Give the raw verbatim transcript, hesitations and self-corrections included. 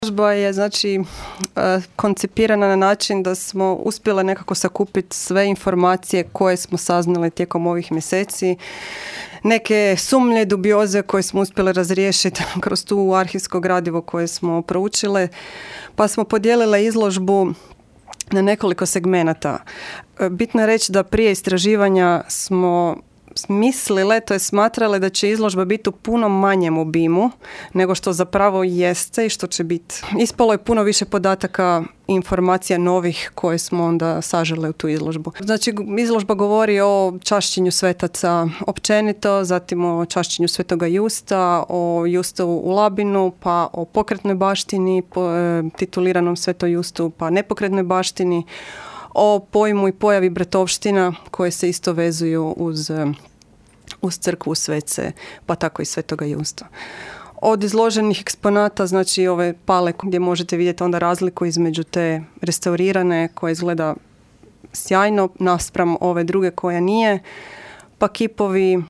Izložba je znači koncipirana na način da smo uspjeli nekako sakupiti sve informacije koje smo saznali tijekom ovih mjeseci. Neke sumnje, dubioze koje smo uspjeli razriješiti kroz tu arhivsko gradivo koje smo proučile, pa smo podijelile izložbu na nekoliko segmenata. Bitno je reći da prije istraživanja smo mislile, to je smatrale da će izložba biti u puno manjem obimu nego što zapravo jeste i što će biti. Ispalo je puno više podataka, informacija novih koje smo onda sažele u tu izložbu. Znači, izložba govori o čašćenju svetaca općenito, zatim o čašćenju Svetoga Justa, o Justu u Labinu, pa o pokretnoj baštini, po, e, tituliranom Sveto Justu, pa nepokretnoj baštini, o pojmu i pojavi bratovština koje se isto vezuju uz, uz crkvu, svece, pa tako i Svetoga Justa. Od izloženih eksponata, znači ove pale gdje možete vidjeti onda razliku između te restaurirane koja izgleda sjajno naspram ove druge koja nije, pa kipovi